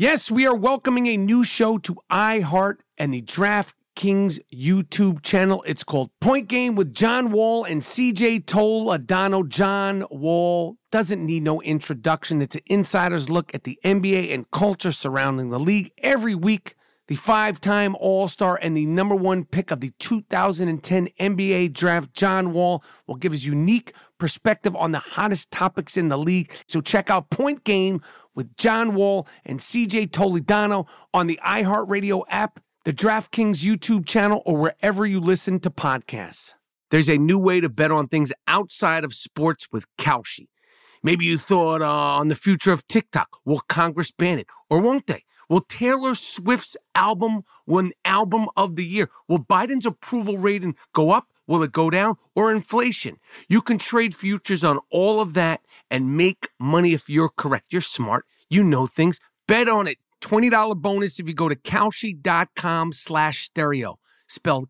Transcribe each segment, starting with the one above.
Yes, we are welcoming a new show to iHeart and the DraftKings YouTube channel. It's called Point Game with John Wall and CJ Toledano. John Wall doesn't need no introduction. It's an insider's look at the NBA and culture surrounding the league. Every week, the five-time All-Star and the number one pick of the 2010 NBA Draft, John Wall, will give his unique perspective on the hottest topics in the league. So check out Point Game with John Wall and CJ Toledano on the iHeartRadio app, the DraftKings YouTube channel, or wherever you listen to podcasts. There's a new way to bet on things outside of sports with Kalshi. Maybe you thought on the future of TikTok. Will Congress ban it? Or won't they? Will Taylor Swift's album win Album of the Year? Will Biden's approval rating go up? Will it go down? Or inflation? You can trade futures on all of that and make money if you're correct. You're smart. You know things. Bet on it. $20 bonus if you go to Kalshi.com/stereo. Spelled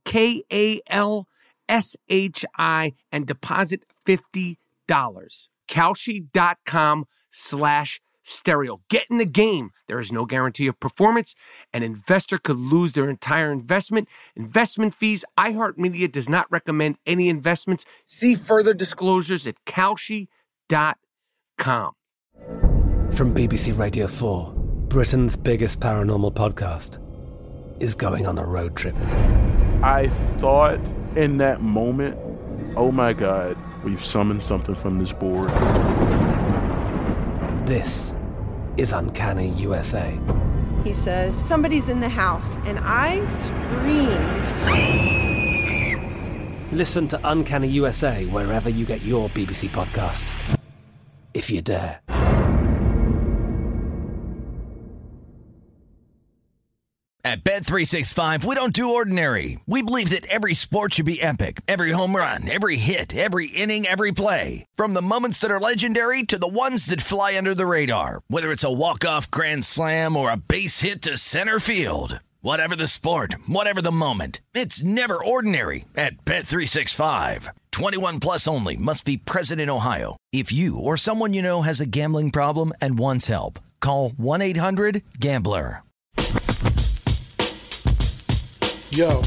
Kalshi and deposit $50. Kalshi.com/stereo. Get in the game. There is no guarantee of performance. An investor could lose their entire investment. Investment fees. iHeartMedia does not recommend any investments. See further disclosures at Kalshi.com. From BBC Radio 4, Britain's biggest paranormal podcast is going on a road trip. I thought in that moment, oh my God, we've summoned something from this board. This is Uncanny USA. He says, somebody's in the house, and I screamed. Listen to Uncanny USA wherever you get your BBC podcasts, if you dare. At Bet365, we don't do ordinary. We believe that every sport should be epic. Every home run, every hit, every inning, every play. From the moments that are legendary to the ones that fly under the radar. Whether it's a walk-off grand slam or a base hit to center field. Whatever the sport, whatever the moment. It's never ordinary at Bet365. 21 plus only. Must be present in Ohio. If you or someone you know has a gambling problem and wants help, call 1-800-GAMBLER. Yo.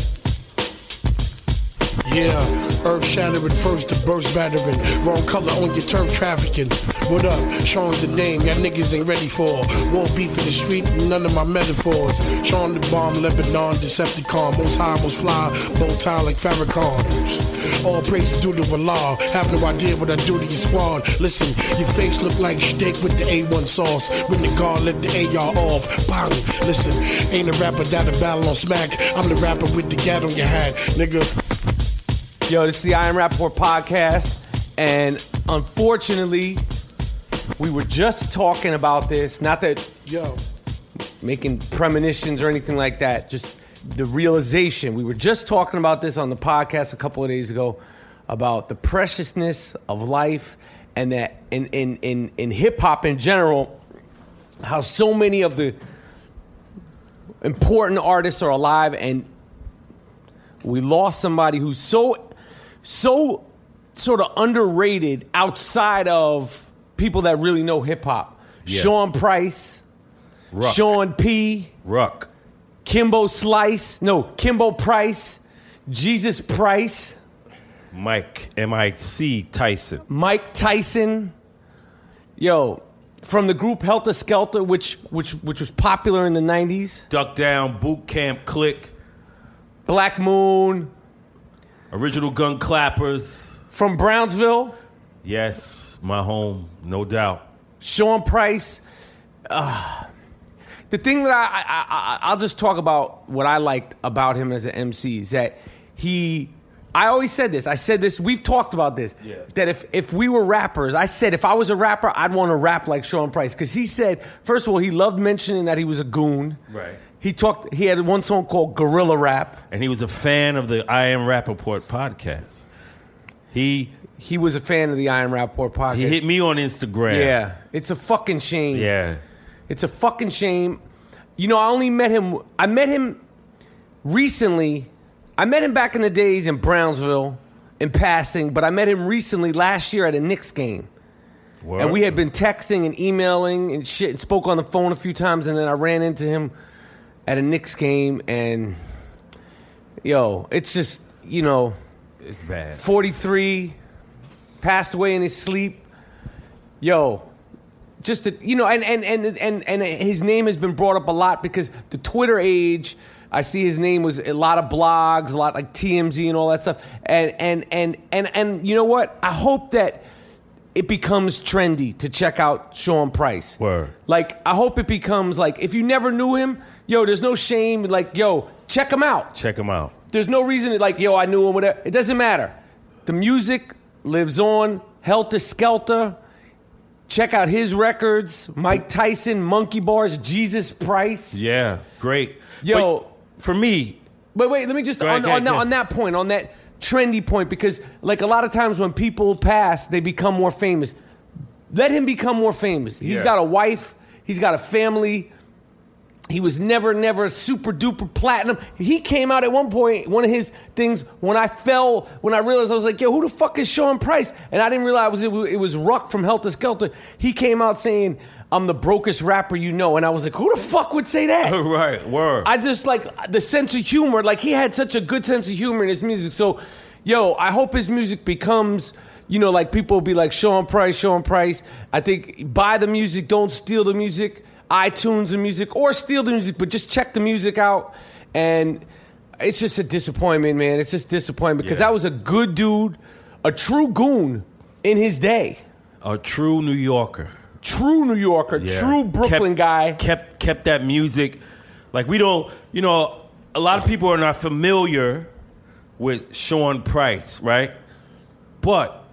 Yeah, earth shattering first, the burst battering. Wrong color on your turf trafficking. What up? Sean's the name y'all niggas ain't ready for. Won't beef in the street, none of my metaphors. Sean the bomb, Lebanon, Decepticon. Most high, most fly, bow tie like Farrakhan. All praises due to Allah. Have no idea what I do to your squad. Listen, your face look like steak with the A1 sauce. When the guard let the AR off, bang. Listen, ain't a rapper that a battle on smack. I'm the rapper with the gat on your hat, nigga. Yo, this is the I Am Rappaport podcast, and unfortunately, we were just talking about this. Not that, making premonitions or anything like that, just the realization. We were just talking about this on the podcast a couple of days ago about the preciousness of life, and that in hip-hop in general, how so many of the important artists are alive, and we lost somebody who's so sort of underrated outside of people that really know hip-hop. Yeah. Sean Price, Ruck. Sean P. Ruck. Kimbo Price, Jesus Price. Mike, M-I-C Tyson. Mike Tyson. Yo, from the group Helter Skelter, which was popular in the 90s. Duck Down, Boot Camp Click. Black Moon. Original Gun Clappers. From Brownsville. Yes, my home, no doubt. Sean Price. The thing that I'll just talk about what I liked about him as an MC is that I always said this. I said this. We've talked about this. Yeah. That if we were rappers, I said if I was a rapper, I'd want to rap like Sean Price. Because he said, first of all, he loved mentioning that he was a goon. Right. He had one song called Gorilla Rap. And he was a fan of the I Am Rappaport podcast. He was a fan of the I Am Rappaport podcast. He hit me on Instagram. Yeah. It's a fucking shame. Yeah. It's a fucking shame. You know, I met him recently. I met him back in the days in Brownsville in passing, but I met him recently last year at a Knicks game. Word. And we had been texting and emailing and shit and spoke on the phone a few times, and then I ran into him at a Knicks game, and it's just, It's bad. 43, passed away in his sleep. Just and his name has been brought up a lot because the Twitter age, I see his name was a lot of blogs, a lot like TMZ and all that stuff. And you know what? I hope that it becomes trendy to check out Sean Price. Word. Like, I hope it becomes like, if you never knew him, there's no shame. Like, check him out. Check him out. There's no reason to like, I knew him, whatever. It doesn't matter. The music lives on. Helter Skelter. Check out his records. Mike Tyson, Monkey Bars, Jesus Price. Yeah, great. Yo. But for me... But wait, let me just, Go ahead. on that point, on that trendy point, because like a lot of times when people pass, they become more famous. Let him become more famous. He's got a wife. He's got a family. He was never super duper platinum. He came out at one point, one of his things, when I realized, I was like, who the fuck is Sean Price? And I didn't realize it was Ruck from Helter Skelter. He came out saying, I'm the brokest rapper you know. And I was like, who the fuck would say that? Right, word. I just like the sense of humor. Like, he had such a good sense of humor in his music. So, I hope his music becomes... like people will be like, Sean Price. I think buy the music, don't steal the music. iTunes the music, or steal the music, but just check the music out. And it's just a disappointment, man. It's just disappointment because that was a good dude, a true goon in his day. A true New Yorker. Yeah. True Brooklyn guy. Kept that music. Like, we don't, a lot of people are not familiar with Sean Price, right? But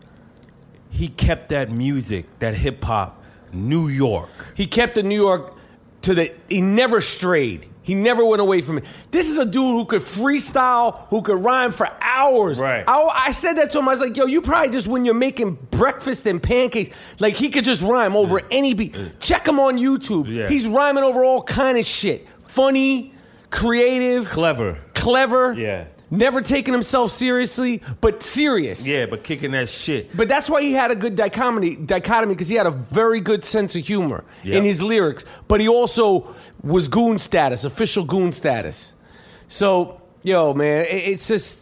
he kept that music, that hip hop, New York. He kept the New York he never strayed. He never went away from it. This is a dude who could freestyle, who could rhyme for hours. Right. I said that to him. I was like, you probably just, when you're making breakfast and pancakes, like, he could just rhyme over any beat. Check him on YouTube. Yeah. He's rhyming over all kind of shit. Funny, creative. Clever. Yeah. Never taking himself seriously, but serious. Yeah, but kicking that shit. But that's why he had a good dichotomy because he had a very good sense of humor in his lyrics. But he also was goon status, official goon status. So, man, it's just...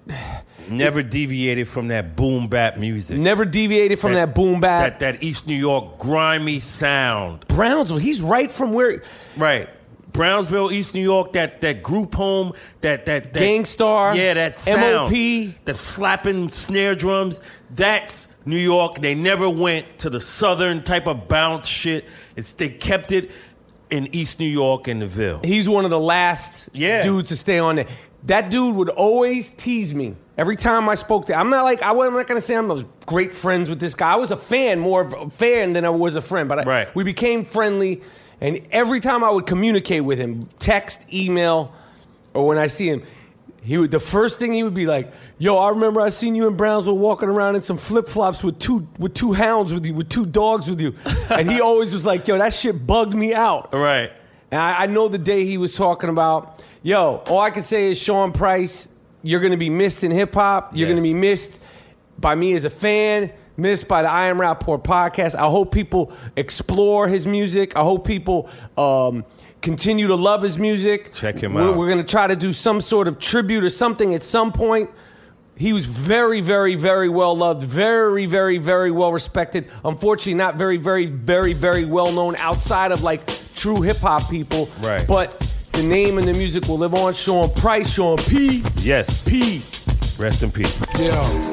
Never deviated from that boom bap music. Never deviated from that boom bap. That East New York grimy sound. Brownsville, he's right from where... Right. Brownsville, East New York, that group home, that Gangstar, that sound, MOP, the slapping snare drums. That's New York. They never went to the southern type of bounce shit. They kept it in East New York and the Ville. He's one of the last dudes to stay on there. That dude would always tease me every time I spoke to him. I'm not going to say I was great friends with this guy. I was a fan, more of a fan than I was a friend. But we became friendly. And every time I would communicate with him, text, email, or when I see him, the first thing he would be like, I remember I seen you in Brownsville walking around in some flip-flops with two hounds with you, with two dogs with you. And he always was like, that shit bugged me out. Right. And I know the day he was talking about, all I can say is, Sean Price, you're going to be missed in hip-hop. You're going to be missed by me as a fan. Missed by the I Am Rapport podcast. I hope people explore his music. I hope people continue to love his music. Check him out. We're going to try to do some sort of tribute or something at some point. He was very, very, very well loved. Very, very, very well respected. Unfortunately, not very, very, very, very well known outside of like true hip hop people. Right. But the name and the music will live on. Sean Price, Sean P. Yes. P. Rest in peace. Yeah.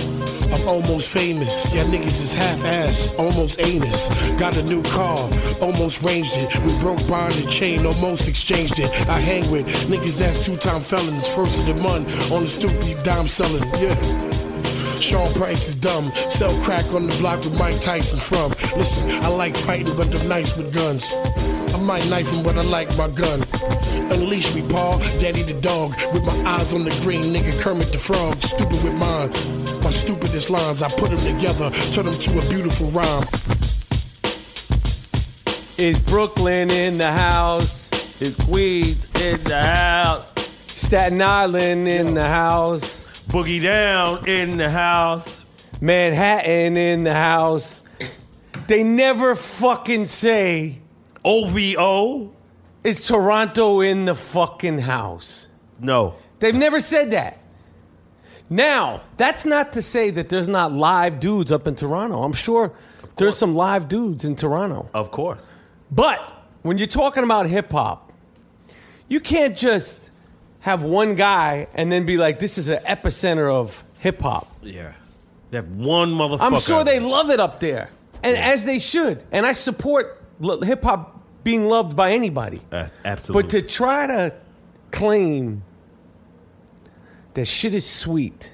I'm almost famous, yeah, niggas is half-ass, almost anus. Got a new car, almost ranged it. We broke bond and chain, almost exchanged it. I hang with niggas that's two-time felons, first of the month, on the stupid dime selling, yeah. Sean Price is dumb, sell crack on the block with Mike Tyson from. Listen, I like fighting, but I'm nice with guns. I might knife him, but I like my gun. Unleash me, Paul, Daddy the dog, with my eyes on the green, nigga Kermit the Frog. Stupid with mine, my stupidest lines, I put them together, turn them to a beautiful rhyme. Is Brooklyn in the house? Is Queens in the house? Staten Island in the house? Boogie Down in the house? Manhattan in the house? They never fucking say OVO. is Toronto in the fucking house. No. They've never said that. Now, that's not to say that there's not live dudes up in Toronto. I'm sure there's some live dudes in Toronto. Of course. But when you're talking about hip hop, you can't just have one guy and then be like, this is an epicenter of hip hop. Yeah. They have one motherfucker. I'm sure they love it up there. And as they should. And I support hip hop being loved by anybody. Absolutely. But to try to claim that shit is sweet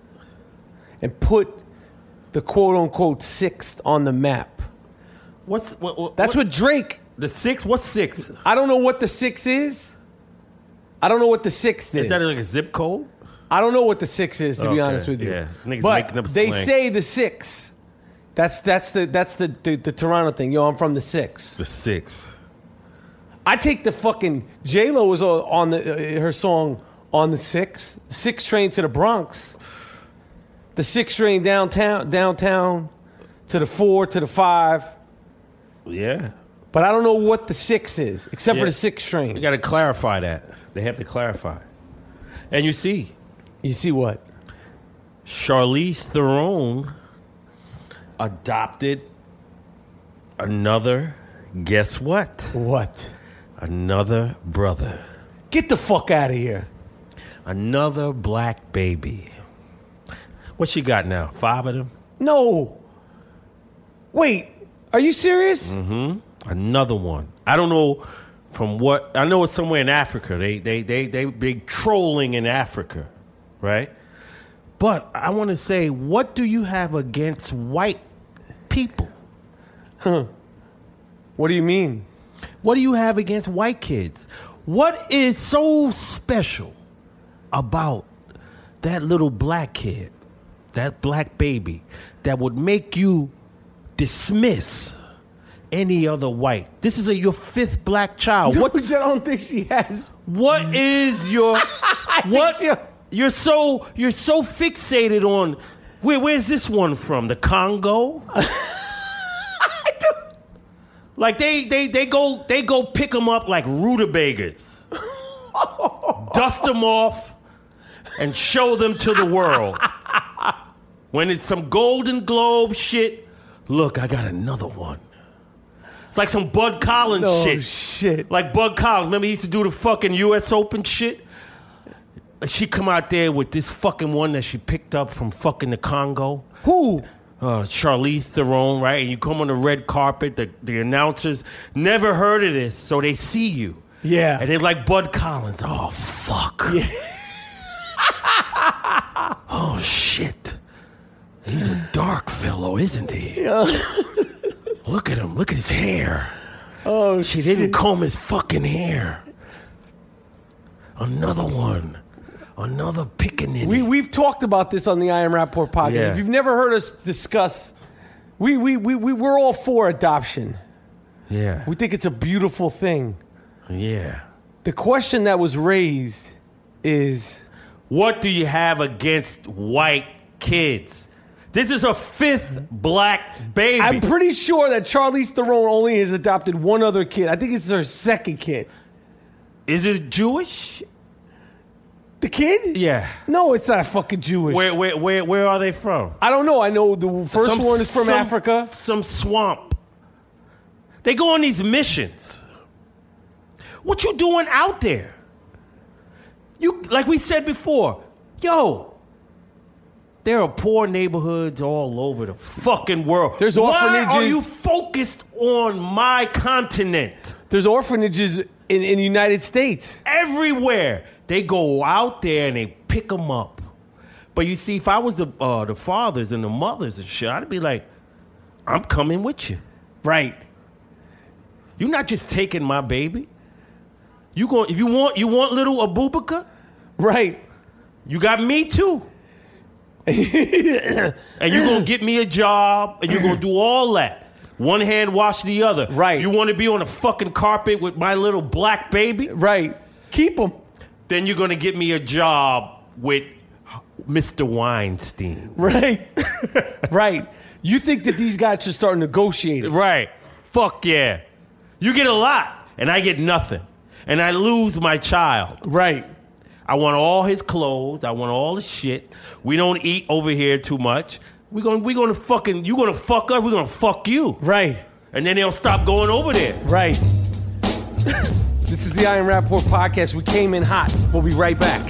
and put the quote-unquote sixth on the map. That's what Drake... The six? What's six? I don't know what the six is. I don't know what the sixth is. Is that like a zip code? I don't know what the six is, to be honest with you. Yeah. Niggas but making up they slang. say the six. That's the Toronto thing. Yo, I'm from the six. The six. I take the fucking... J-Lo was on her song On the Six. 6 train to the Bronx. The 6 train downtown to the 4 to the 5. Yeah. But I don't know what the 6 is, except for the 6 train. You got to clarify that. They have to clarify. And you see. You see what? Charlize Theron adopted another, guess what? What? Another brother. Get the fuck out of here. Another black baby. What she got now? 5 of them? No. Wait, are you serious? Mm-hmm. Another one. I don't know from what. I know it's somewhere in Africa. They big trolling in Africa, right? But I want to say, what do you have against white people? Huh. What do you mean? What do you have against white kids? What is so special about that little black kid, that black baby, that would make you dismiss any other white? This is your 5th black child. No, What? I don't think she has. What is your what? You're so fixated on where's this one from? The Congo? Like they go pick them up like rutabagas, dust them off, and show them to the world. When it's some Golden Globe shit, look, I got another one. It's like some Bud Collins shit. Like Bud Collins. Remember he used to do the fucking U.S. Open shit? She come out there with this fucking one that she picked up from fucking the Congo. Who? Charlize Theron, right? And you come on the red carpet, the announcers never heard of this, so they see you. Yeah. And they're like Bud Collins. Oh, fuck. Yeah. Oh, shit. He's a dark fellow, isn't he? Look at him. Look at his hair. Oh, She shit. didn't comb his fucking hair. Another one. Another pickaninny. We've talked about this on the I Am Rapport podcast. Yeah. If you've never heard us discuss, we're all for adoption. Yeah. We think it's a beautiful thing. Yeah. The question that was raised is, what do you have against white kids? This is a 5th black baby. I'm pretty sure that Charlize Theron only has adopted one other kid. I think it's her 2nd kid. Is it Jewish? The kid? Yeah. No, it's not fucking Jewish. Where are they from? I don't know. I know the first one is from Africa. Some swamp. They go on these missions. What you doing out there? You, like we said before, there are poor neighborhoods all over the fucking world. There's Why orphanages. are you focused on my continent? There's orphanages in the United States. Everywhere. They go out there and they pick them up. But you see, if I was the fathers and the mothers and shit, I'd be like, I'm coming with you. Right. You're not just taking my baby. If you want little Abubakar? Right. You got me too. And you're going to get me a job and you're going to do all that. One hand wash the other. Right. You want to be on a fucking carpet with my little black baby? Right. Keep them. Then you're going to get me a job with Mr. Weinstein. Right. Right. You think that these guys should start negotiating? Right. Fuck yeah. You get a lot, and I get nothing. And I lose my child. Right. I want all his clothes. I want all the shit. We don't eat over here too much. We're gonna fucking, you gonna fuck us, we're gonna fuck you. Right. And then they'll stop going over there. Right. This is the Iron Rapport podcast. We came in hot. We'll be right back.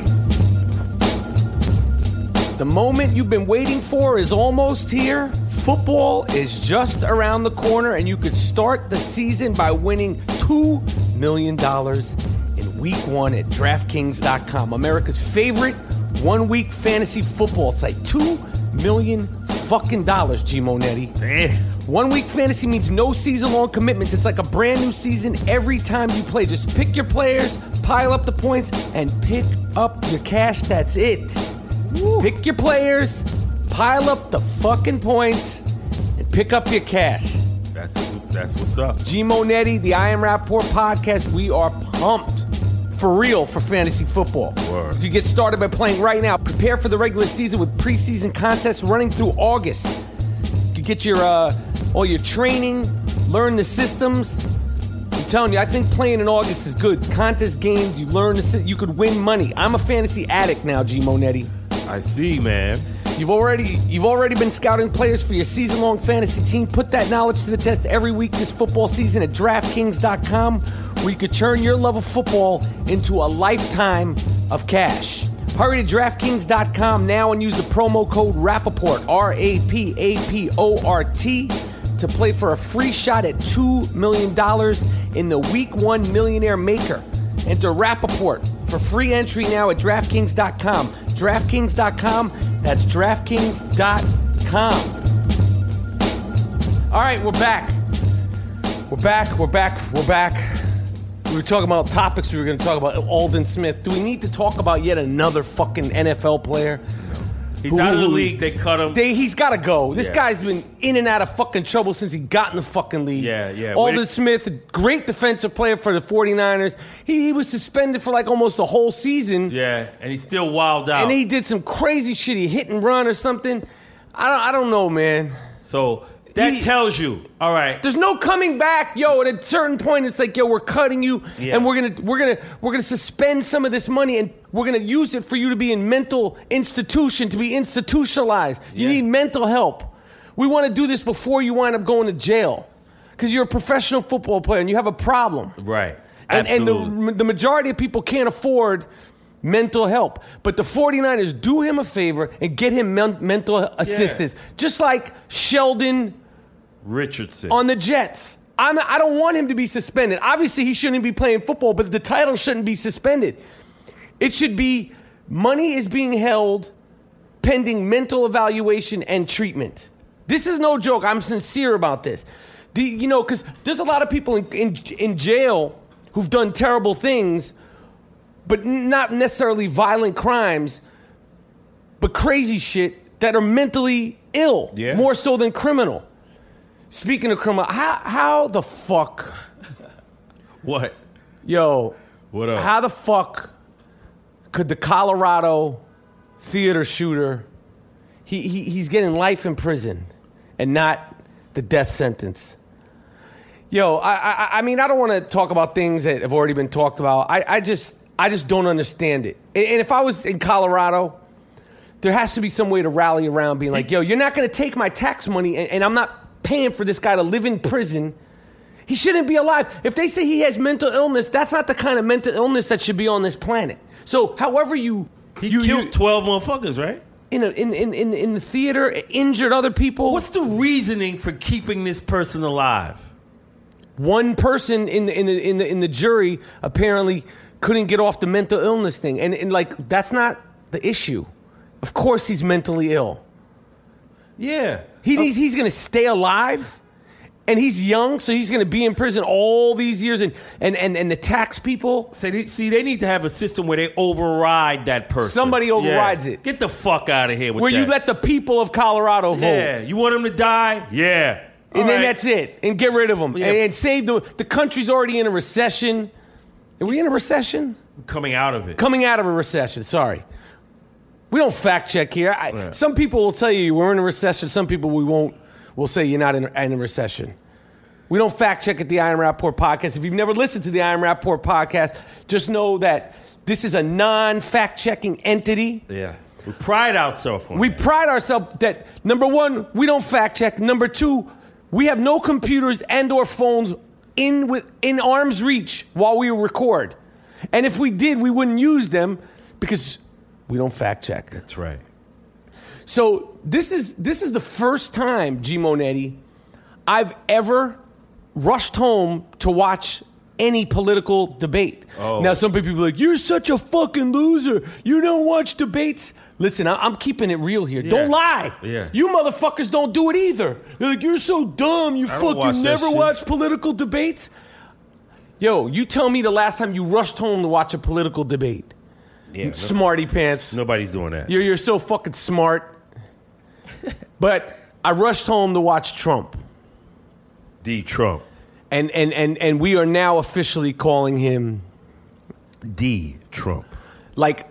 The moment you've been waiting for is almost here. Football is just around the corner, and you could start the season by winning $2 million in week 1 at DraftKings.com, America's favorite one-week fantasy football site. $2 million fucking dollars, G Monetti. 1 week fantasy means no season-long commitments. It's like a brand new season every time you play. Just pick your players, pile up the points, and pick up your cash. That's it. Woo. Pick your players, pile up the fucking points, and pick up your cash. That's what's up. G Monetti, the I Am Rapport podcast. We are pumped. For real, for fantasy football. Word. You can get started by playing right now. Prepare for the regular season with preseason contests running through August. You can get your all your training, learn the systems. I'm telling you, I think playing in August is good. Contest games, you learn you could win money. I'm a fantasy addict now, G Monetti. I see, man. You've already been scouting players for your season-long fantasy team. Put that knowledge to the test every week this football season at DraftKings.com, where you could turn your love of football into a lifetime of cash. Hurry to DraftKings.com now and use the promo code Rappaport, RAPAPORT, to play for a free shot at $2 million in the Week 1 Millionaire Maker. Enter Rappaport for free entry now at DraftKings.com. DraftKings.com, that's DraftKings.com. All right, we're back. We're back. We were talking about topics. We were going to talk about Aldon Smith. Do we need to talk about yet another fucking NFL player? He's out of the league. They cut him. He's got to go. This guy's been in and out of fucking trouble since he got in the fucking league. Yeah. Aldon Smith, great defensive player for the 49ers. He was suspended for like almost a whole season. Yeah, and he's still wild out. And he did some crazy shit. He hit and run or something. I don't know, man. So that tells you, all right. There's no coming back, yo. At a certain point, it's like, yo, we're cutting you, and we're gonna suspend some of this money, and we're gonna use it for you to be in mental institution, to be institutionalized. You need mental help. We want to do this before you wind up going to jail, because you're a professional football player and you have a problem. Right. And Absolutely. the majority of people can't afford mental help. But the 49ers do him a favor and get him mental assistance, just like Sheldon Richardson on the Jets. I don't want him to be suspended. Obviously, he shouldn't be playing football, but the title shouldn't be suspended. It should be money is being held pending mental evaluation and treatment. This is no joke. I'm sincere about this. Because there's a lot of people in jail who've done terrible things, but not necessarily violent crimes, but crazy shit that are mentally ill, more so than criminal. Speaking of criminal, how the fuck? What? Yo. What up? How the fuck could the Colorado theater shooter, he's getting life in prison and not the death sentence? Yo, I mean, I don't want to talk about things that have already been talked about. I just don't understand it. And if I was in Colorado, there has to be some way to rally around being like, yo, you're not going to take my tax money and I'm not paying for this guy to live in prison. He shouldn't be alive. If they say he has mental illness, that's not the kind of mental illness that should be on this planet. So however He killed 12 motherfuckers, right? In the theater, injured other people. What's the reasoning for keeping this person alive? One person in the jury apparently couldn't get off the mental illness thing, and like that's not the issue. Of course, he's mentally ill. Yeah, he's going to stay alive, and he's young, so he's going to be in prison all these years, and the tax people. They need to have a system where they override that person. Somebody overrides it. Get the fuck out of here with where that. You let the people of Colorado vote. Yeah, you want him to die? Yeah. And then that's it. And get rid of them. Yeah. And save the country's already in a recession. Are we in a recession? Coming out of it. Coming out of a recession, sorry. We don't fact check here. Some people will tell you we're in a recession. Some people we won't will say you're not in a recession. We don't fact check at the I Am Rappaport podcast. If you've never listened to the I Am Rappaport podcast, just know that this is a non-fact checking entity. Yeah. We pride ourselves on We that. pride ourselves that, number one, we don't fact check. Number two, we have no computers and or phones in arm's reach while we record. And if we did, we wouldn't use them because we don't fact check. That's right. So this is the first time, G Monetti, I've ever rushed home to watch any political debate. Oh. Now, some people be like, you're such a fucking loser. You don't watch debates. Listen, I'm keeping it real here. Yeah. Don't lie. Yeah. You motherfuckers don't do it either. They're like, you're so dumb. You I don't watch fucking that never shit. watch political debates. Yo, you tell me the last time you rushed home to watch a political debate. Yeah, Smarty pants. Nobody's doing that. You're so fucking smart. But I rushed home to watch Trump. D. Trump. And we are now officially calling him D. Trump. like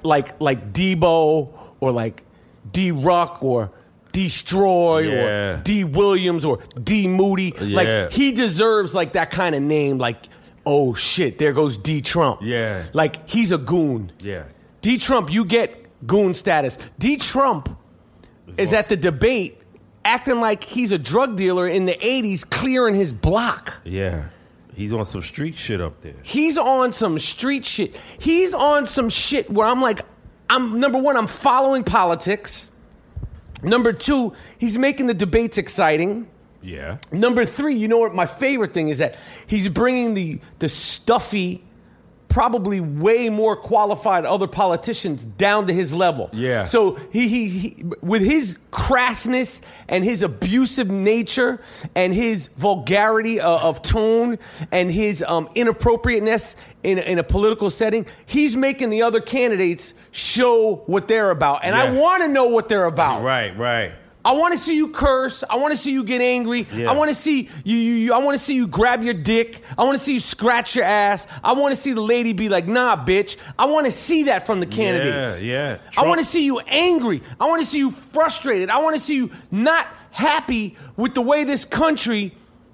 Debo or like D-Ruck or Destroy Yeah. or D. Williams or D. Moody. Yeah. Like he deserves like that kind of name. Like, oh shit, there goes D. Trump. Yeah. Like he's a goon. Yeah. D. Trump, you get goon status. D. Trump is at the debate acting like he's a drug dealer in the 80s clearing his block. Yeah. He's on some street shit up there. He's on some street shit. He's on some shit where I'm like, number one, I'm following politics. Number two, he's making the debates exciting. Yeah. Number three, you know what my favorite thing is that he's bringing the stuffy, probably way more qualified other politicians down to his level. Yeah. So he with his crassness and his abusive nature and his vulgarity of tone and his inappropriateness in a political setting, he's making the other candidates show what they're about. And I Yeah. want to know what they're about. Right. I want to see you curse. I want to see you get angry. Yeah. I want to see you. I want to see you grab your dick. I want to see you scratch your ass. I want to see the lady be like, "Nah, bitch." I want to see that from the candidates. Yeah. I want to see you angry. I want to see you frustrated. I want to see you not happy with the way this country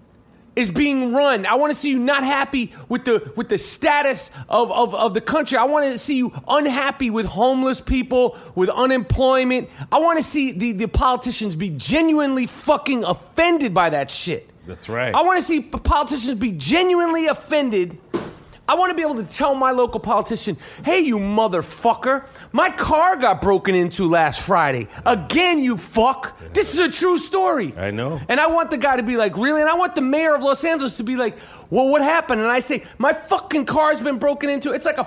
is being run. I want to see you not happy with the status of the country. I want to see you unhappy with homeless people, with unemployment. I want to see the politicians be genuinely fucking offended by that shit. That's right. I want to see politicians be genuinely offended. I want to be able to tell my local politician, hey, you motherfucker, my car got broken into last Friday. Again, you fuck. This is a true story. I know. And I want the guy to be like, really? And I want the mayor of Los Angeles to be like, well, what happened? And I say, my fucking car's been broken into. It's like a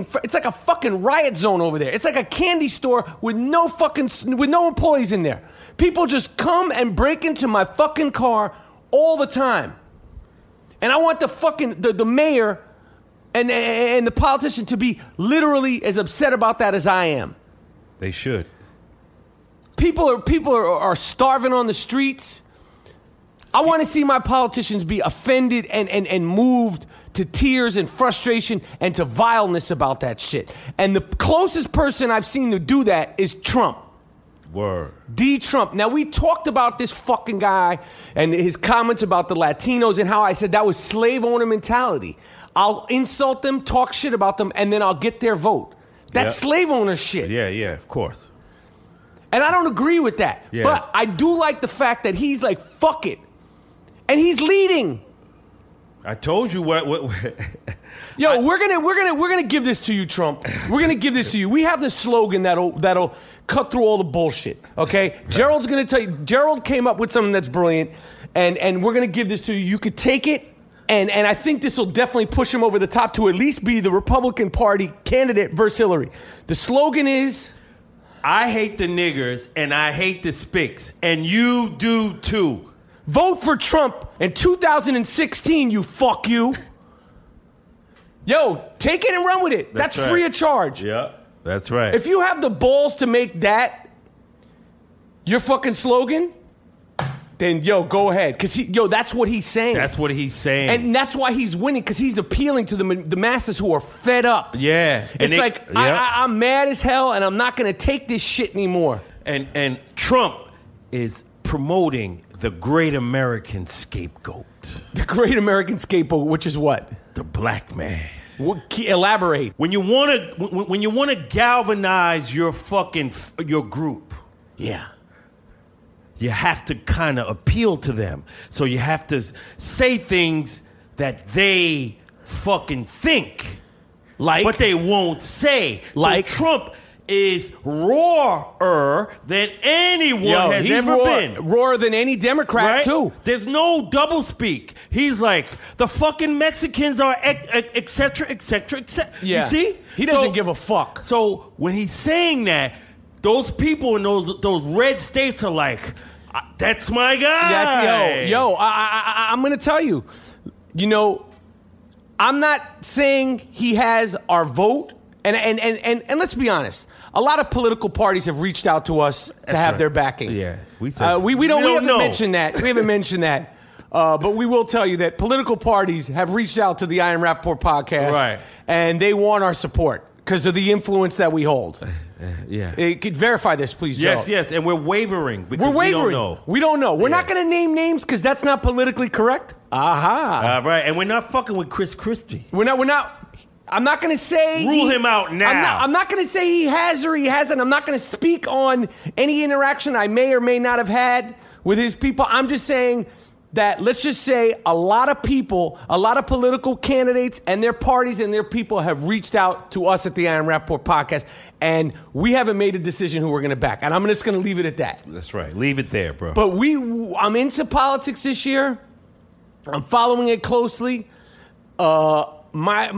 fucking riot zone over there. It's like a candy store with no employees in there. People just come and break into my fucking car all the time. And I want the mayor and the politician to be literally as upset about that as I am. They should. People are starving on the streets. I want to see my politicians be offended and moved to tears and frustration and to vileness about that shit. And the closest person I've seen to do that is Trump. Word. D. Trump. Now, we talked about this fucking guy and his comments about the Latinos and how I said that was slave owner mentality. I'll insult them, talk shit about them, and then I'll get their vote. That's slave owner shit. Yeah, of course. And I don't agree with that. Yeah. But I do like the fact that he's like, fuck it. And he's leading. I told you what Yo, we're gonna give this to you, Trump. We're gonna give this to you. We have this slogan that'll cut through all the bullshit. Okay? Gerald's gonna tell you. Gerald came up with something that's brilliant, and we're gonna give this to you. You could take it, and I think this will definitely push him over the top to at least be the Republican Party candidate versus Hillary. The slogan is, I hate the niggers and I hate the spics, and you do too. vote for Trump in 2016, you fuck you. Yo, take it and run with it. That's right. free of charge. Yeah, that's right. If you have the balls to make that your fucking slogan, then yo, go ahead. Because that's what he's saying. That's what he's saying. And that's why he's winning, because he's appealing to the masses who are fed up. Yeah. And It's I'm mad as hell, and I'm not going to take this shit anymore. And Trump is promoting the great American scapegoat. The great American scapegoat, which is what? The black man. Elaborate. When you want to galvanize your group, yeah, you have to kind of appeal to them. So you have to say things that they fucking think, but they won't say. Like so Trump is rawer than anyone has ever been. Rawer than any Democrat, right? too. There's no doublespeak. He's like, the fucking Mexicans are et cetera, et cetera, et cetera. Yeah. You see? He doesn't give a fuck. So when he's saying that, those people in those red states are like, that's my guy. I'm going to tell you, I'm not saying he has our vote. And let's be honest. A lot of political parties have reached out to us to have their backing. Yeah, we haven't mentioned that. We haven't mentioned that. But we will tell you that political parties have reached out to the I Am Rappaport podcast, right? And they want our support because of the influence that we hold. Yeah, could verify this, please, Joe. Yes, and we're wavering because we don't know. We don't know. We're not going to name names because that's not politically correct. Aha. Right, and we're not fucking with Chris Christie. We're not. I'm not going to say... Rule him out now. I'm not going to say he has or he hasn't. I'm not going to speak on any interaction I may or may not have had with his people. I'm just saying that, let's just say, a lot of people, a lot of political candidates and their parties and their people have reached out to us at the I Am Rappaport podcast, and we haven't made a decision who we're going to back. And I'm just going to leave it at that. That's right. Leave it there, bro. But I'm into politics this year. I'm following it closely. My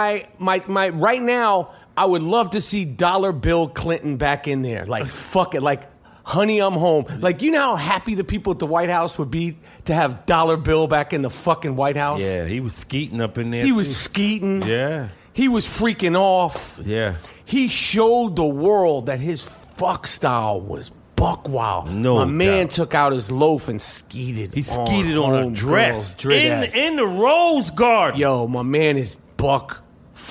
right now, I would love to see Dollar Bill Clinton back in there. Like, fuck it. Like, honey, I'm home. Like, you know how happy the people at the White House would be to have Dollar Bill back in the fucking White House? Yeah, he was skeeting up in there. He was skeeting. Yeah. He was freaking off. Yeah. He showed the world that his fuck style was buck wild. My man took out his loaf and skeeted. He skeeted on a dress in the Rose Garden. Yo, my man is buck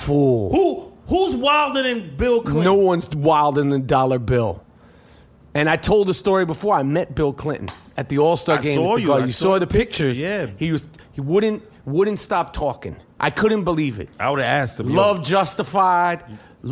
full. Who's wilder than Bill Clinton? No one's wilder than Dollar Bill. And I told the story before. I met Bill Clinton at the All-Star game. You saw the pictures. Yeah. He wouldn't stop talking. I couldn't believe it. I would have asked him. Loved Justified.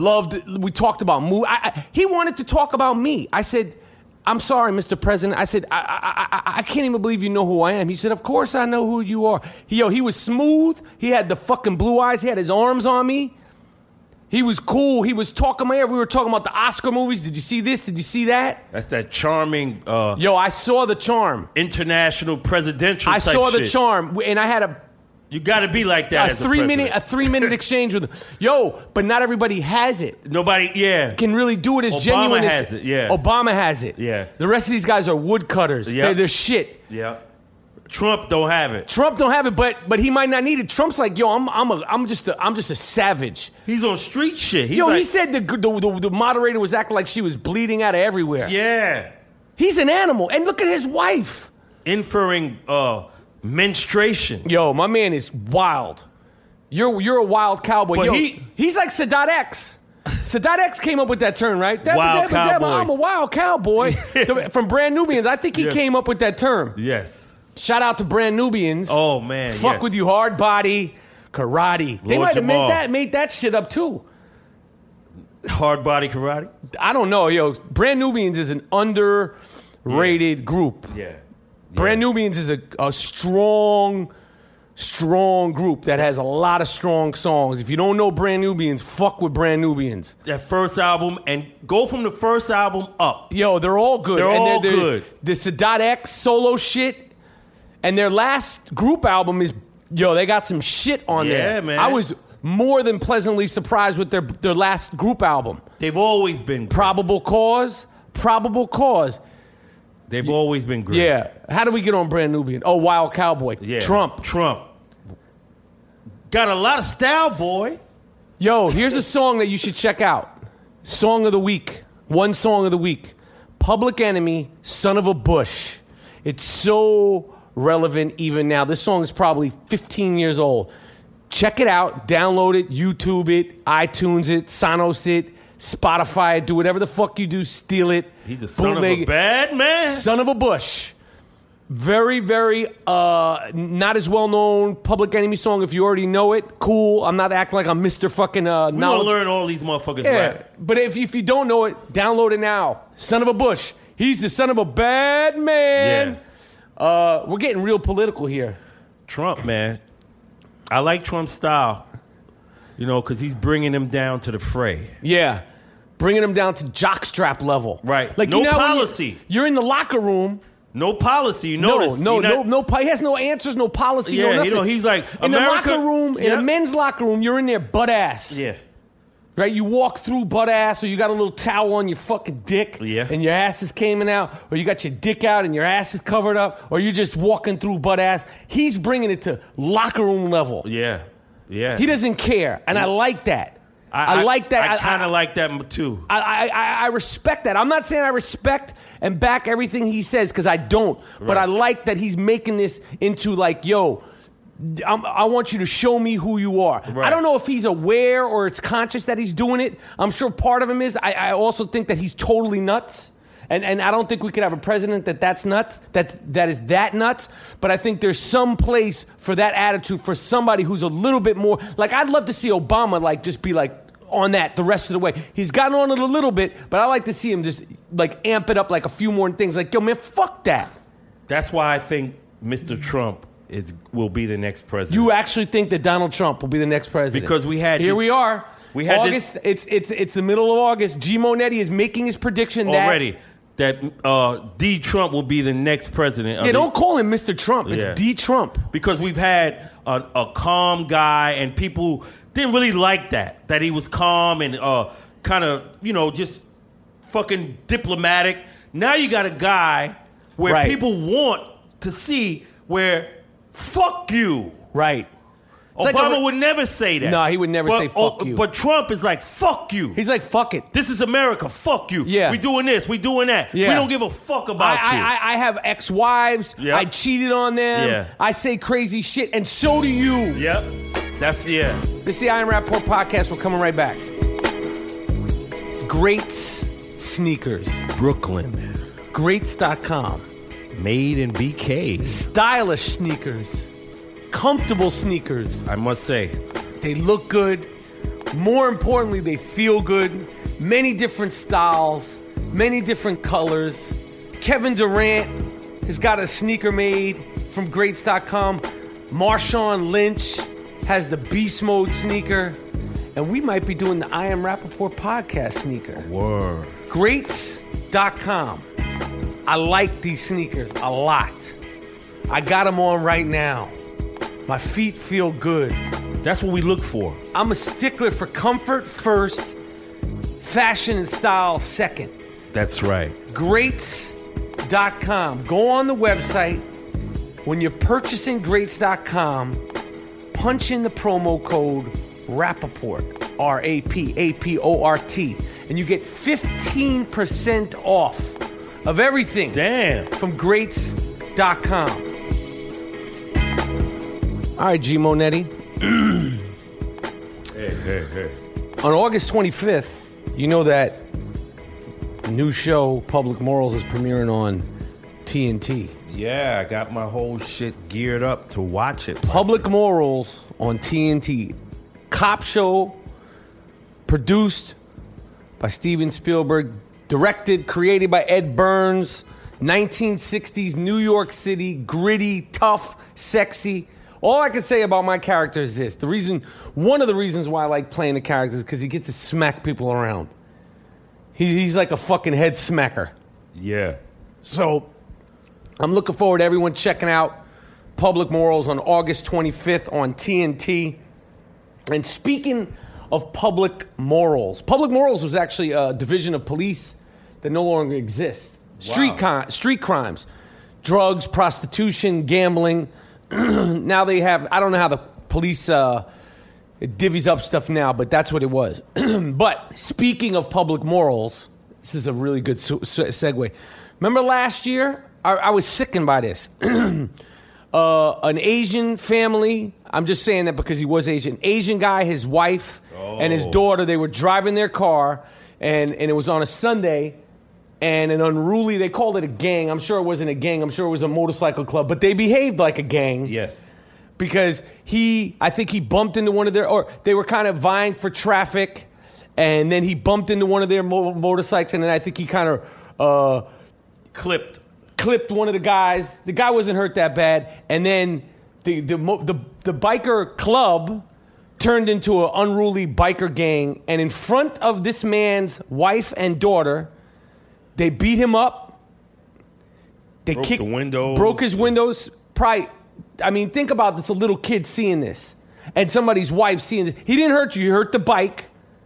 We talked about movie. He wanted to talk about me. I said, I'm sorry, Mr. President. I said, I can't even believe you know who I am. He said, of course I know who you are. He was smooth. He had the fucking blue eyes. He had his arms on me. He was cool. He was talking my ear. We were talking about the Oscar movies. Did you see this? Did you see that? That's that charming... I saw the charm. International presidential type I saw the shit. charm. And I had a... You got to be like that as a president. A 3-minute exchange with him. But not everybody has it. Nobody, can really do it as genuine as... Obama has it, yeah. Obama has it. Yeah. The rest of these guys are woodcutters. Yep. They're shit. Yeah. Trump don't have it. But he might not need it. Trump's like, yo, I'm just a savage. He's on street shit. He said the moderator was acting like she was bleeding out of everywhere. Yeah. He's an animal. And look at his wife. Inferring menstruation. Yo, my man is wild. You're a wild cowboy. But he's like Sadat X. Sadat X came up with that term, right? Wild cowboys. I'm a wild cowboy. From Brand Nubians. I think he came up with that term. Yes. Shout out to Brand Nubians. Oh, man, Fuck with you, hard body, karate. They might have made that shit up, too. Hard body karate? I don't know, yo. Brand Nubians is an underrated group. Yeah. Brand Nubians is a strong group that has a lot of strong songs. If you don't know Brand Nubians, fuck with Brand Nubians. That first album, and go from the first album up. Yo, they're all good. They're all good. The Sadat X solo shit, and their last group album is, they got some shit on there. Yeah, man. I was more than pleasantly surprised with their last group album. They've always been great. Probable Cause. They've always been great. Yeah. How do we get on Brand Nubian? Oh, Wild Cowboy. Yeah. Trump. Got a lot of style, boy. Yo, here's a song that you should check out. Song of the week. One song of the week. Public Enemy, Son of a Bush. It's so relevant even now. This song is probably 15 years old. Check it out. Download it. YouTube it. iTunes it. Sonos it. Spotify it. Do whatever the fuck you do. Steal it. He's a son of a bad man. Son of a Bush. Very, very not as well known Public Enemy song. If you already know it, cool. I'm not acting like I'm Mr. fucking We gonna knowledge. learn all these motherfuckers Yeah, rap. but if you don't know it, download it now. Son of a Bush. He's the son of a bad man. We're getting real political here. Trump, man. I like Trump's style, because he's bringing them down to the fray. Yeah. Bringing him down to jockstrap level. Right. Like, No you know, when policy. You're in the locker room. No policy, you notice. No. He has no answers, no policy, Yeah, no nothing. he's like, in America- the locker room, in Yeah. a men's locker room, you're in there butt ass. Yeah. Right? You walk through butt ass, or you got a little towel on your fucking dick, Yeah. and your ass is coming out, or you got your dick out and your ass is covered up, or you're just walking through butt ass. He's bringing it to locker room level. Yeah. Yeah. He doesn't care, and I like that. I like that. I kind of like that too. I respect that. I'm not saying I respect and back everything he says, because I don't. But Right. I like that he's making this into like, yo, I want you to show me who you are. Right. I don't know if he's aware or it's conscious that he's doing it. I'm sure part of him is. I also think that he's totally nuts. And I don't think we could have a president that's nuts, that is that nuts. But I think there's some place for that attitude for somebody who's a little bit more. Like, I'd love to see Obama like just be like on that the rest of the way. He's gotten on it a little bit, but I like to see him just like amp it up like a few more things. Like, yo, man, fuck that. That's why I think Mr. Trump will be the next president. You actually think that Donald Trump will be the next president? Because we had here this- we are. we had August. It's the middle of August. G. Monetti is making his prediction already that D. Trump will be the next president. Yeah, don't call him Mr. Trump. It's Yeah. D. Trump. Because we've had a calm guy, and people didn't really like that he was calm and kind of, just fucking diplomatic. Now you got a guy where Right. people want to see where fuck you. Right. It's like Obama would never say that. No, he would never say fuck you. But Trump is like, fuck you. He's like, fuck it. This is America. Fuck you. Yeah. We doing this. We doing that. Yeah. We don't give a fuck about you. I have ex-wives. Yep. I cheated on them. Yeah. I say crazy shit, and so do you. Yep. That's, yeah. This is the I Am Rapport podcast. We're coming right back. Greats Sneakers. Brooklyn. Greats.com. Made in BK. Stylish sneakers. Comfortable sneakers. I must say. They look good. More importantly, they feel good. Many different styles. Many different colors. Kevin Durant has got a sneaker made from Greats.com. Marshawn Lynch has the Beast Mode sneaker. And we might be doing the I Am Rappaport podcast sneaker. Word. Greats.com. I like these sneakers a lot. I got them on right now. My feet feel good. That's what we look for. I'm a stickler for comfort first, fashion and style second. That's right. Greats.com. Go on the website. When you're purchasing Greats.com, punch in the promo code Rappaport, RAPAPORT, and you get 15% off of everything. Damn. From Greats.com. All right, G. Monetti. Hey. On August 25th, you know that new show, Public Morals, is premiering on TNT. Yeah, I got my whole shit geared up to watch it. Public Morals on TNT. Cop show, produced by Steven Spielberg, directed, created by Ed Burns. 1960s New York City, gritty, tough, sexy. All I can say about my character is this. One of the reasons why I like playing the character is because he gets to smack people around. He's like a fucking head smacker. Yeah. So I'm looking forward to everyone checking out Public Morals on August 25th on TNT. And speaking of Public Morals was actually a division of police that no longer exists. Wow. Street crimes, drugs, prostitution, gambling. Now they have, I don't know how the police it divvies up stuff now, but that's what it was. But speaking of Public Morals, this is a really good segue. Remember last year? I was sickened by this. An Asian family, I'm just saying that because he was Asian. Asian guy, his wife, and his daughter, they were driving their car, and it was on a Sunday, and an unruly, they called it a gang. I'm sure it wasn't a gang. I'm sure it was a motorcycle club, but they behaved like a gang. Yes. Because I think he bumped into one of their, or they were kind of vying for traffic, and then he bumped into one of their motorcycles, and then I think he kind of clipped one of the guys. The guy wasn't hurt that bad, and then the biker club turned into an unruly biker gang, and in front of this man's wife and daughter, they beat him up. They broke the windows. Broke his windows. Probably, I mean, think about this, a little kid seeing this and somebody's wife seeing this. He didn't hurt you. You hurt the bike.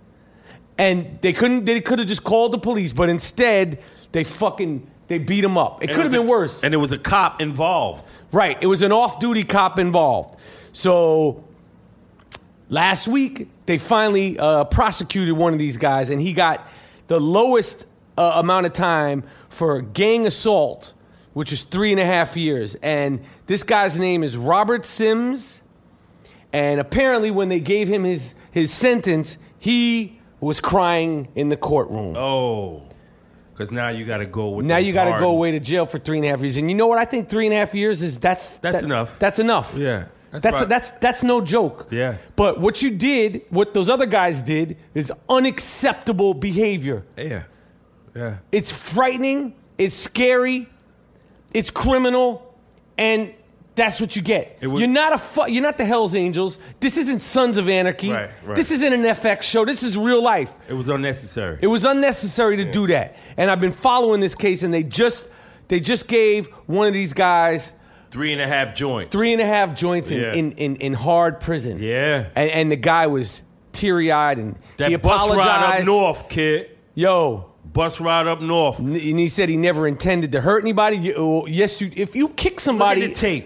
And they could have just called the police, but instead they beat him up. It could have been worse. And there was a cop involved. Right. It was an off-duty cop involved. So last week they finally prosecuted one of these guys, and he got the lowest amount of time for gang assault, which is 3.5 years. And this guy's name is Robert Sims. And apparently when they gave him his sentence, he was crying in the courtroom. Oh, because now you got to go with. Now you got to go away to jail for 3.5 years. And you know what? I think 3.5 years is that's enough. That's enough. Yeah, that's no joke. Yeah. But what those other guys did, is unacceptable behavior. Yeah. Yeah. It's frightening. It's scary. It's criminal, and that's what you get. You're not the Hells Angels. This isn't Sons of Anarchy. Right. This isn't an FX show. This is real life. It was unnecessary. It was unnecessary to do that. And I've been following this case, and they just gave one of these guys 3.5 joints. 3.5 joints in hard prison. Yeah. And the guy was teary-eyed, and that he apologized. Bus ride up north, kid. Yo. Bus ride up north. And he said he never intended to hurt anybody. If you kick somebody... Look at the tape.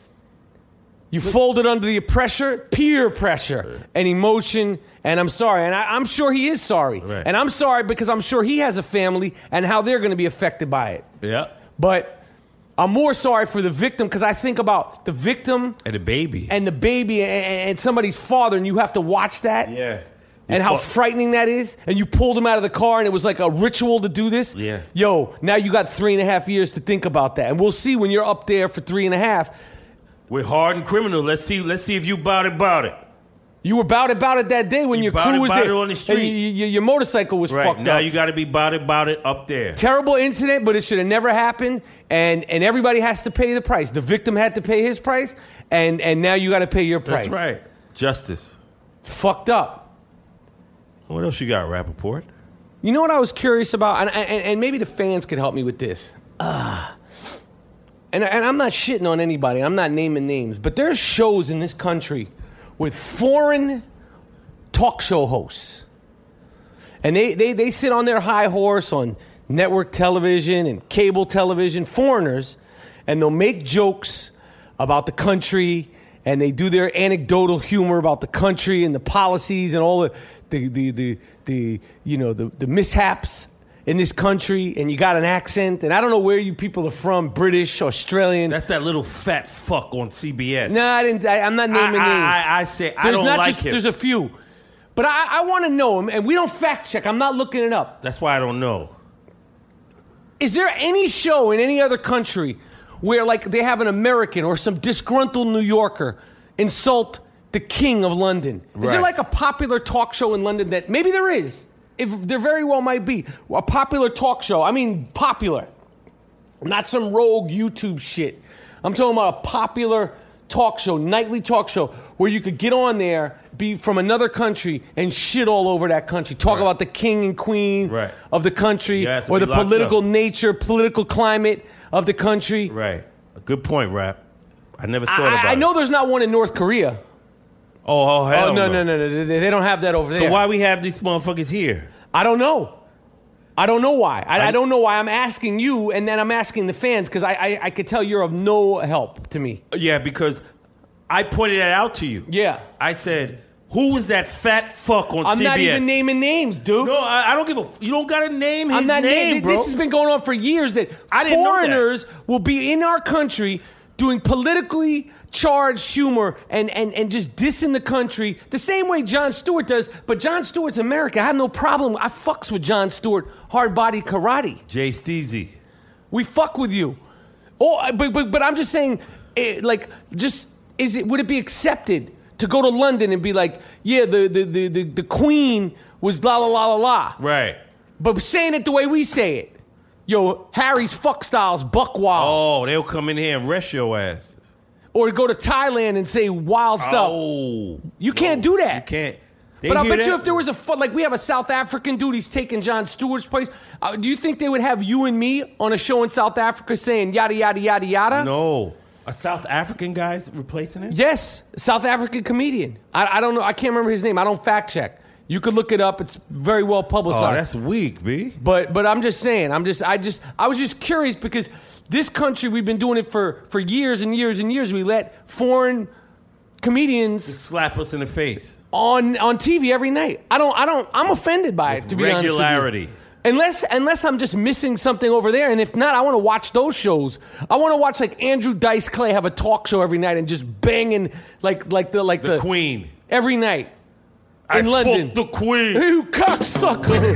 You folded under the peer pressure, and emotion, and I'm sorry. And I'm sure he is sorry. Right. And I'm sorry because I'm sure he has a family and how they're going to be affected by it. Yeah. But I'm more sorry for the victim because I think about the victim and the baby and somebody's father, and you have to watch that. Yeah. And how frightening that is. And you pulled him out of the car, and it was like a ritual to do this. Yeah. Yo, now you got 3.5 years to think about that. And we'll see when you're up there for 3.5. We're hardened criminal. Let's see if you about it. You were about it that day when your crew was there. On the street. And your motorcycle was fucked up. Now you got to be about it up there. Terrible incident, but it should have never happened. And everybody has to pay the price. The victim had to pay his price, and now you got to pay your price. That's right. Justice. Fucked up. What else you got, Rappaport? You know what I was curious about? And maybe the fans could help me with this. And I'm not shitting on anybody. I'm not naming names. But there's shows in this country with foreign talk show hosts. And they sit on their high horse on network television and cable television, foreigners, and they'll make jokes about the country, and they do their anecdotal humor about the country and the policies and all the mishaps in this country, and you got an accent, and I don't know where you people are from, British, Australian. That's that little fat fuck on CBS. No, I'm not naming names. I say I don't like him. There's a few. But I want to know him, and we don't fact check. I'm not looking it up. That's why I don't know. Is there any show in any other country where like they have an American or some disgruntled New Yorker insult the king of London? Is there like a popular talk show in London that maybe there is? If there very well might be a popular talk show. I mean, popular, not some rogue YouTube shit. I'm talking about a popular talk show, nightly talk show, where you could get on there, be from another country, and shit all over that country. Talk about the king and queen of the country, or the political nature, political climate of the country. Right. A good point, Rap. I never thought about it. I know there's not one in North Korea. Oh, hell no. They don't have that over there. So why we have these motherfuckers here? I don't know. I don't know why. I don't know why. I'm asking you, and then I'm asking the fans, because I could tell you're of no help to me. Yeah, because I pointed that out to you. Yeah. I said, who was that fat fuck on CBS? I'm not even naming names, dude. No, I don't give a... You don't got to name his name, bro. This has been going on for years, that foreigners will be in our country doing politically charged humor and just dissing the country the same way Jon Stewart does. But Jon Stewart's America. I have no problem. I fucks with Jon Stewart. Hard body karate. Jay Steezy. We fuck with you. Oh, but I'm just saying, would it be accepted to go to London and be like, yeah, the Queen was la la la la la. Right. But saying it the way we say it. Yo, Harry's fuck style's buck wild. Oh, they'll come in here and rest your ass. Or go to Thailand and say wild stuff. Oh. You can't do that. You can't. But I bet you if there was we have a South African dude, he's taking Jon Stewart's place. Do you think they would have you and me on a show in South Africa saying yada, yada, yada, yada? No. A South African guy's replacing him? Yes. South African comedian. I don't know. I can't remember his name. I don't fact check. You could look it up. It's very well publicized. Oh, that's weak, B. But I'm just saying. I was just curious because this country, we've been doing it for years and years and years. We let foreign comedians slap us in the face on TV every night. I'm offended by it, to be honest with you. Regularity. Unless I'm just missing something over there, and if not, I want to watch those shows. I want to watch like Andrew Dice Clay have a talk show every night and just banging like the Queen every night in London. Fuck the Queen. You cocksucker.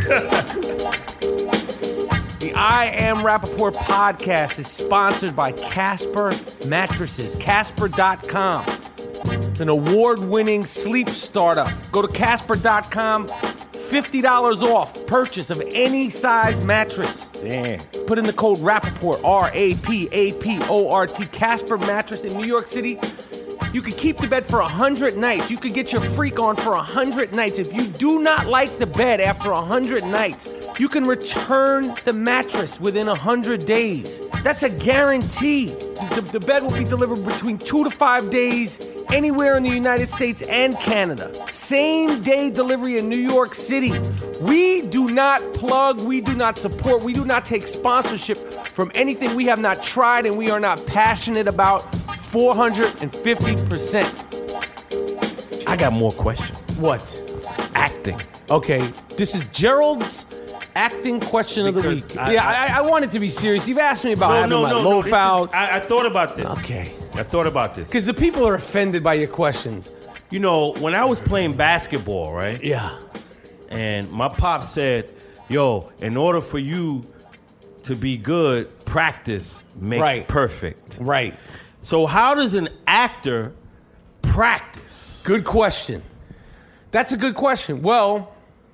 The I Am Rappaport podcast is sponsored by Casper Mattresses. Casper.com. It's an award-winning sleep startup. Go to Casper.com. $50 off purchase of any size mattress. Damn. Put in the code Rappaport, RAPAPORT. Casper Mattress in New York City. You could keep the bed for 100 nights. You could get your freak on for 100 nights. If you do not like the bed after 100 nights, you can return the mattress within 100 days. That's a guarantee. The bed will be delivered between 2 to 5 days anywhere in the United States and Canada. Same day delivery in New York City. We do not plug, we do not support, we do not take sponsorship from anything we have not tried and we are not passionate about 450%. I got more questions. What? Acting. Okay, this is Gerald's acting question of the week. I want it to be serious. You've asked me about loaf out. I thought about this. Okay. I thought about this. Because the people are offended by your questions. You know, when I was playing basketball, right? Yeah. And my pop said, yo, in order for you to be good, practice makes perfect. Right. So how does an actor practice? Good question. That's a good question. Well,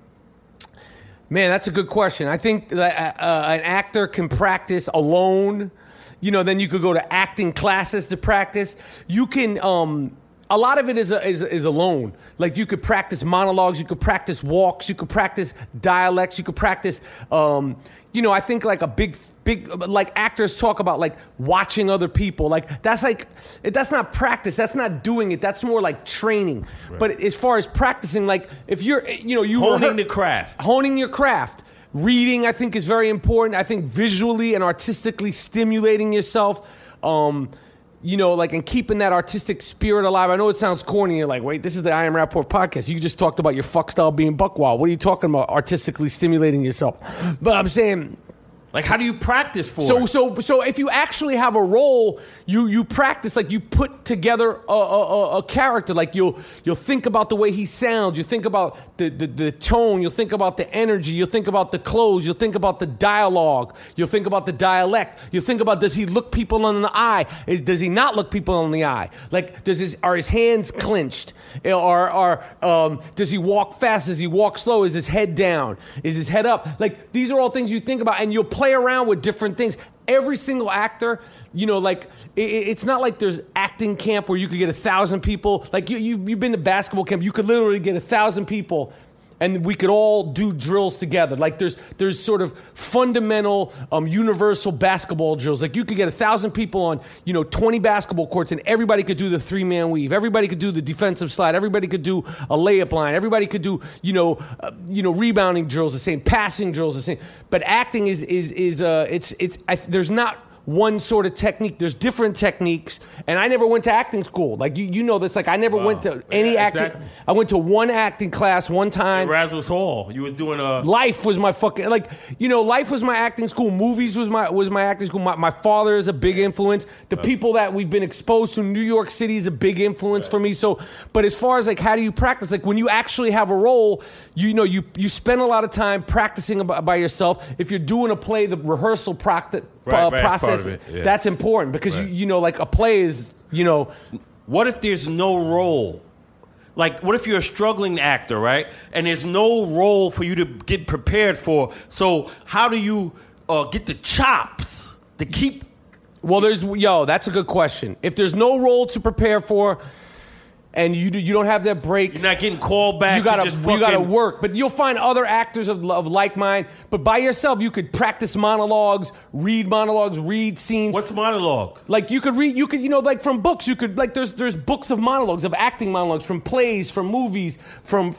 man, that's a good question. I think that an actor can practice alone. You know, then you could go to acting classes to practice. You can, a lot of it is alone. Like you could practice monologues, you could practice walks, you could practice dialects, you could practice, I think like a big, like actors talk about like watching other people. Like that's not practice. That's not doing it. That's more like training. Right. But as far as practicing, like if you're, honing the craft. Honing your craft. Reading, I think, is very important. I think visually and artistically stimulating yourself, and keeping that artistic spirit alive. I know it sounds corny. You're like, wait, this is the I Am Rappaport podcast. You just talked about your fuck style being buck wild. What are you talking about, artistically stimulating yourself? But I'm saying... Like, how do you practice for it? So if you actually have a role, you practice, like you put together a character. Like you'll think about the way he sounds. You think about the tone. You'll think about the energy. You'll think about the clothes. You'll think about the dialogue. You'll think about the dialect. You'll think about, does he look people in the eye? Does he not look people in the eye? Like, are his hands clenched? Or does he walk fast? Does he walk slow? Is his head down? Is his head up? Like, these are all things you think about, and you'll play around with different things. Every single actor, it's not like there's acting camp where you could get 1,000 people. Like, you've been to basketball camp. You could literally get 1,000 people, and we could all do drills together. Like there's sort of fundamental universal basketball drills. Like you could get 1,000 people on 20 basketball courts, and everybody could do the 3-man weave. Everybody could do the defensive slide. Everybody could do a layup line. Everybody could do rebounding drills the same, passing drills the same. But acting there's not one sort of technique. There's different techniques, and I never went to acting school. Like you know this. Like I never went to any acting. Exactly. I went to one acting class one time. Erasmus Hall. You was doing Life was my fucking Life was my acting school. Movies was my acting school. My father is a big influence. The people that we've been exposed to, New York City is a big influence for me. So, but as far as like how do you practice? Like when you actually have a role, you spend a lot of time practicing by yourself. If you're doing a play, the rehearsal process, that's important because you know, like a play is, you know. What if there's no role? Like, what if you're a struggling actor, right? And there's no role for you to get prepared for. So how do you get the chops to keep? Well, that's a good question. If there's no role to prepare for, and you don't have that break, you're not getting called back. You gotta work, but you'll find other actors of like mind. But by yourself, you could practice monologues, read scenes. What's monologues? Like you could like from books. You could like there's books of monologues, of acting monologues, from plays, from movies, from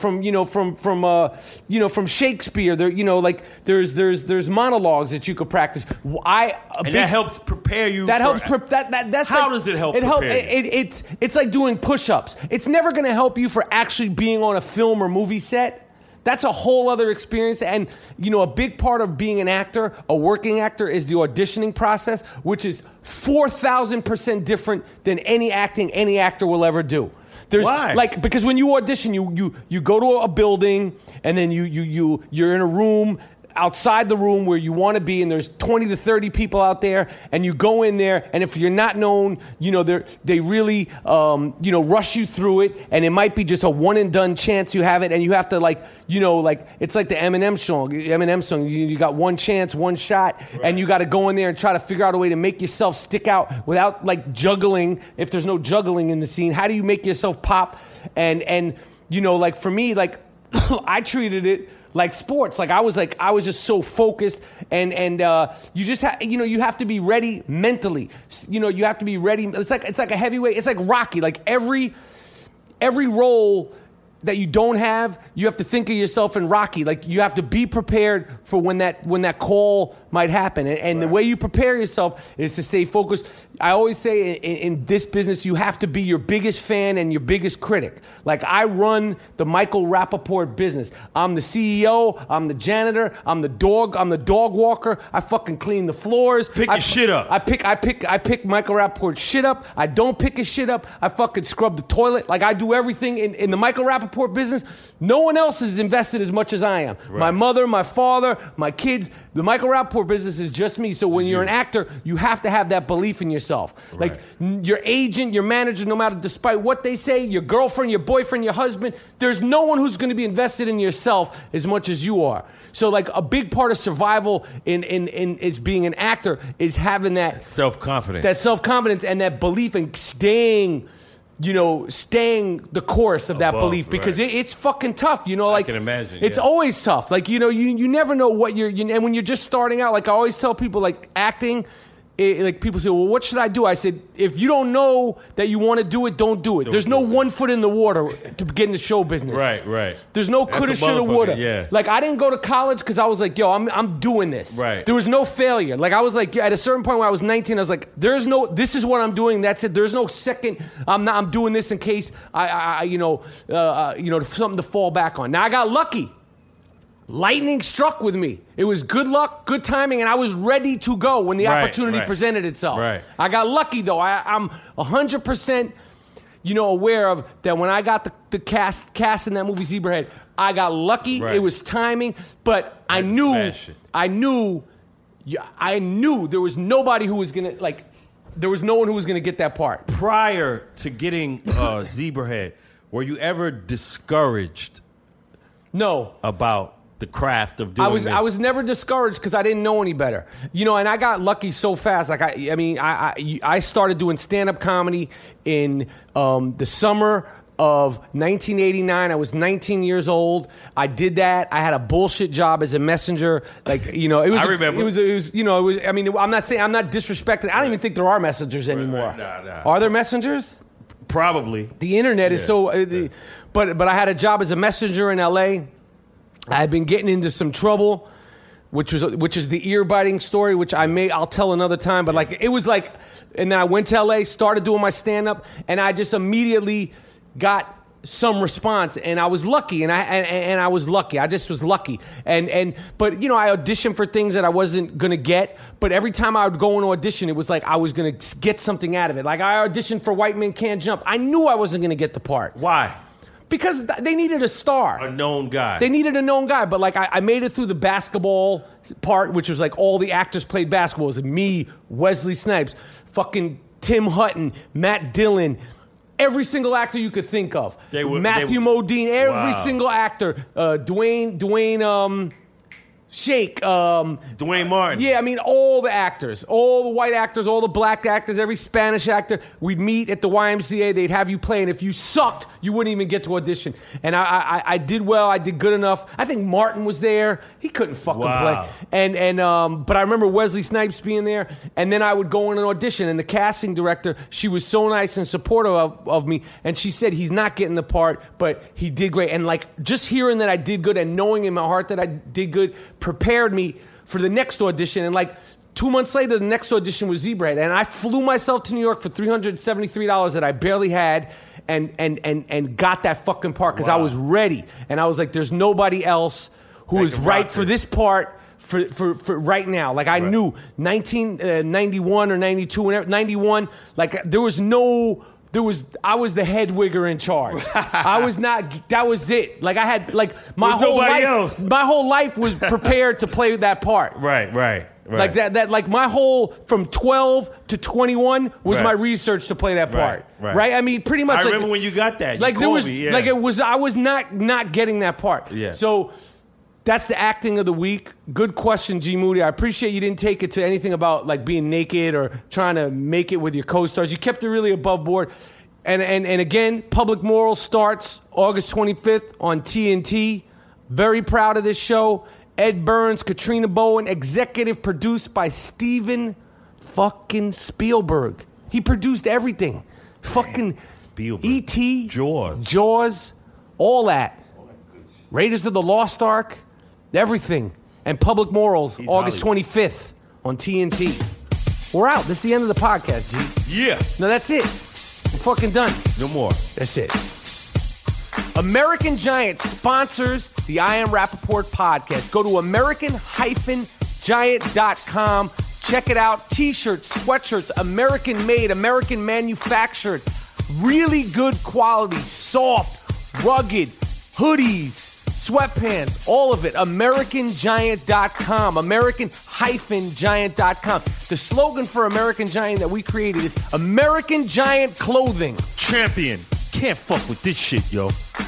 Shakespeare. There's monologues that you could practice. That helps prepare you. That's how does it help? It's like doing push-ups. It's never going to help you for actually being on a film or movie set. That's a whole other experience. And, a big part of being an actor, a working actor, is the auditioning process, which is 4,000% different than any acting any actor will ever do. Why? Because when you audition, you go to a building, and then you're in a room outside the room where you want to be, and there's 20 to 30 people out there, and you go in there, and if you're not known, they really rush you through it, and it might be just a one and done chance you have it, and you have to it's like the Eminem song. You got one chance, one shot, right. And you got to go in there and try to figure out a way to make yourself stick out without like juggling. If there's no juggling in the scene, how do you make yourself pop? And like for me, like I treated it like sports. Like I was just so focused, and you just you have to be ready mentally. You have to be ready. It's like a heavyweight. It's like Rocky. Like every role that you don't have, you have to think of yourself in Rocky. Like you have to be prepared for when that call might happen. And right. The way you prepare yourself is to stay focused. I always say in this business, you have to be your biggest fan and your biggest critic. Like I run the Michael Rappaport business. I'm the CEO, I'm the janitor, I'm the dog walker. I fucking clean the floors. Pick your shit up. I pick Michael Rappaport's shit up. I don't pick his shit up. I fucking scrub the toilet. Like I do everything in the Michael Rappaport business. No one else is invested as much as I am. Right. My mother, my father, my kids. The Michael Rappaport business is just me. So when you're an actor, you have to have that belief in yourself. Right. Like your agent, your manager, no matter, despite what they say, your girlfriend, your boyfriend, your husband, there's no one who's going to be invested in yourself as much as you are. So like a big part of survival in is being an actor is having that self-confidence and that belief in staying the course of that belief, because it's fucking tough, I can imagine. It's always tough. Like, you never know what and when you're just starting out, like I always tell people, like acting, like people say, well, what should I do? I said, if you don't know that you want to do it, don't do it. There's no 1 foot in the water to get in the show business. Right. There's no coulda, shoulda, woulda. Yeah. Like I didn't go to college because I was like, yo, I'm doing this. Right. There was no failure. Like I was like, at a certain point when I was 19, I was like, this is what I'm doing. That's it. There's no second. I'm doing this in case something to fall back on. Now I got lucky. Lightning struck with me. It was good luck, good timing, and I was ready to go when the opportunity presented itself. Right. I got lucky, though. I'm 100%, aware of that when I got the cast in that movie Zebrahead, I got lucky. Right. It was timing, but I knew there was nobody who was gonna there was no one who was gonna get that part. Prior to getting Zebrahead, were you ever discouraged? No. About the craft of doing this? I was never discouraged because I didn't know any better. And I got lucky so fast. Like I started doing stand-up comedy in the summer of 1989. I was 19 years old. I did that. I had a bullshit job as a messenger. Like, it was. I remember. It was. I mean, I'm not disrespecting. I don't even think there are messengers anymore. Nah. Are there messengers? Probably. The internet is so. But I had a job as a messenger in L.A. I had been getting into some trouble which is the ear biting story, which I'll tell another time. But like it was like, and then I went to LA, started doing my stand up, and I just immediately got some response, and I was lucky, and I was lucky. I just was lucky, but you know, I auditioned for things that I wasn't gonna get. But every time I would go and audition, it was like I was gonna get something out of it. Like I auditioned for White Men Can't Jump. I knew I wasn't gonna get the part. Why? Because they needed a star, a known guy. They needed a known guy, but like I made it through the basketball part, which was like all the actors played basketball. It was me, Wesley Snipes, fucking Tim Hutton, Matt Dillon. Every single actor you could think of. Matthew Modine, every single actor. Dwayne Shake. Dwayne Martin. Yeah, I mean, all the actors. All the white actors, all the black actors, every Spanish actor. We'd meet at the YMCA. They'd have you play, and if you sucked, you wouldn't even get to audition. And I did well. I did good enough. I think Martin was there. He couldn't fucking play. But I remember Wesley Snipes being there, and then I would go in an audition, and the casting director, she was so nice and supportive of me, and she said, he's not getting the part, but he did great. And like, just hearing that I did good and knowing in my heart that I did good prepared me for the next audition. And like 2 months later, the next audition was Zebrahead, and I flew myself to New York for $373 that I barely had, and got that fucking part because I was ready, and I was like, there's nobody else who is right for this part for right now. Like I knew 1991 or 92, 91, like I was the head wigger in charge. I was not. That was it. Like I had like my whole life. My whole life was prepared to play that part. Right. Like that. Like my whole from 12 to 21 was my research to play that part. Right. I mean, pretty much. I remember when you got that. Like there was. Like it was. I was not getting that part. Yeah. So. That's the acting of the week. Good question, G Moody. I appreciate you didn't take it to anything about like being naked or trying to make it with your co-stars. You kept it really above board. And again, Public Morals starts August 25th on TNT. Very proud of this show. Ed Burns, Katrina Bowen, executive produced by Steven fucking Spielberg. He produced everything. Fucking Spielberg. E.T. Jaws. All that. Raiders of the Lost Ark. Everything. And Public Morals, August 25th on TNT. We're out. This is the end of the podcast, G. Yeah. No, that's it. I'm fucking done. No more. That's it. American Giant sponsors the I Am Rappaport podcast. Go to American-Giant.com. Check it out. T-shirts, sweatshirts, American made, American manufactured. Really good quality, soft, rugged, hoodies, sweatpants, all of it. AmericanGiant.com. American-Giant.com. The slogan for American Giant that we created is American Giant Clothing. Champion. Can't fuck with this shit, yo.